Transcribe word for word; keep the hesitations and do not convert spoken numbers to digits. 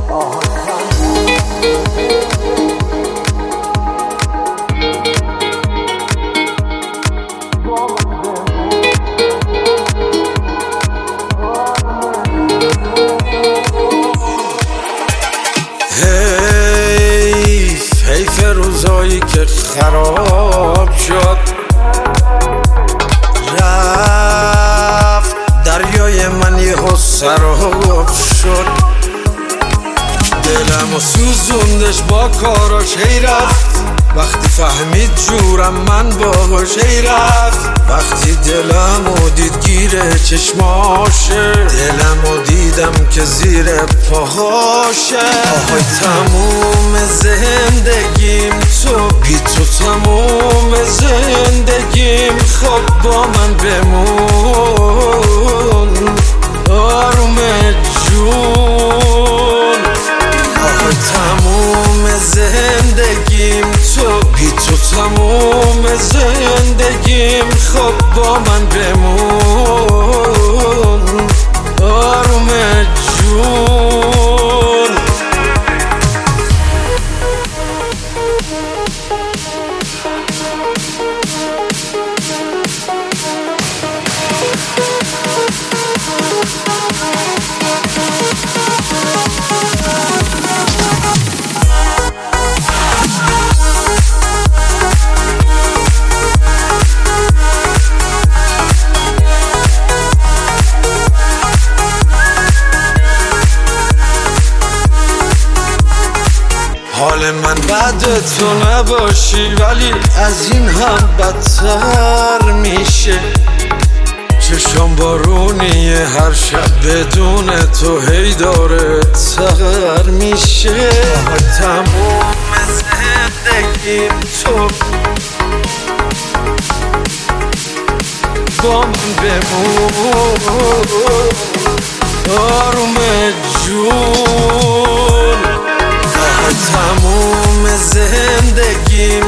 روزایی که خراب شد رفت دریای من یهو سراب شد، دلم و سوزوندش با کاراش هی رفت، وقتی فهمید جورم من باهاش هی رفت، وقتی دلم و دید گیره چشماشه، دلم و دیدم که زیر پاهاشه. آهای تموم زندگیم تو بی تو، تموم زندگیم خب با من بمون آروم جون. آهای تموم زندگیم تو بی تو، تموم زندگیم خب با من بمون آروم جون. حال من بعد تو نباشی ولی از این هم بدتر میشه، چشم بارونیه هر شب بدون تو هی داره تغر میشه. تموم زندگیم تو با من بمون آروم جون. تموم زندگیم